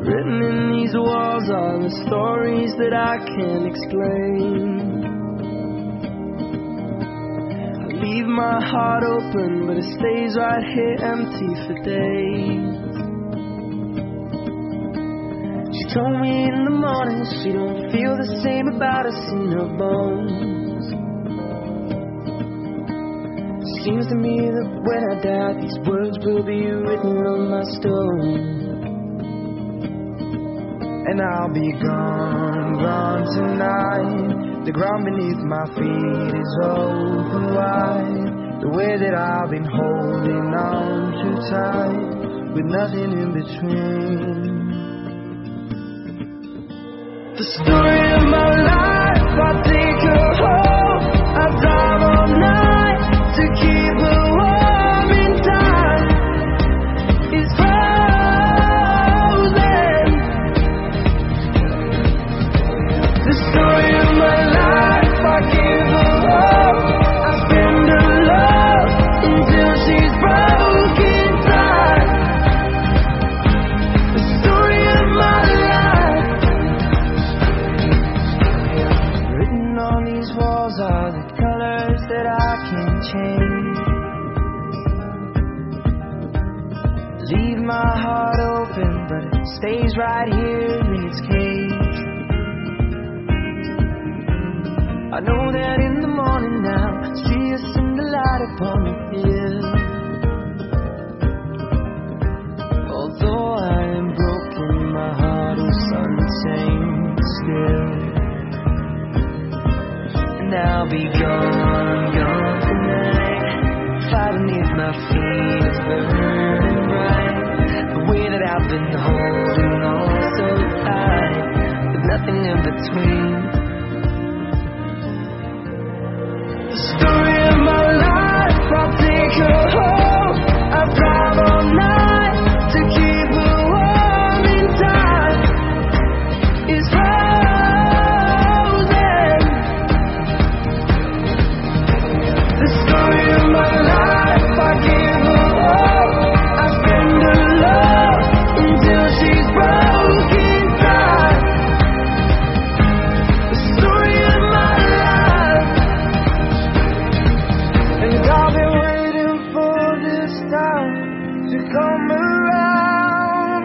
Written in these walls are the stories that I can't explain. I leave my heart open, but it stays right here empty for days. She told me in the morning she don't feel the same about us in her bones. Seems to me that when I die, these words will be written on my stone. And I'll be gone, gone tonight. The ground beneath my feet is open wide. The way that I've been holding on too tight, with nothing in between. The story of my life, I take her home. I drive all night to keep her warm in time. It's frozen. The story of my life, I give her up. I spend her love until she's broken inside. The story of my life. Written on these walls are the colors that I can't change. Leave my heart open, but it stays right here in its cage. I know that in the morning now, she has seen the light upon the hill. Although I am broken, my heart is untamed still. And I'll be gone, gone tonight. Fire beneath my feet is burning bright. The way that I've been holding on so tight, with nothing in between. The story of my life, I'll take her home. I drive all night to keep her warm in time. It's frozen. The story of my life, I give her up. I spend her love until she's broken inside. The story of my life. And I've been waiting for this time to come around.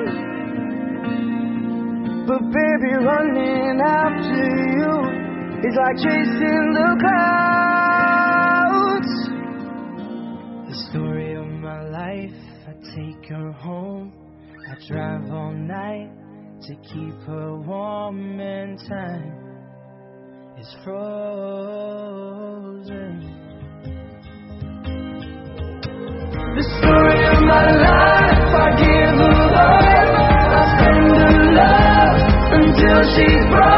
But baby, running after you is like chasing the clouds. The story of my life, I take her home. I drive all night to keep her warm and time is frozen. The story of my life, I give her up. I spend her love until she's broken.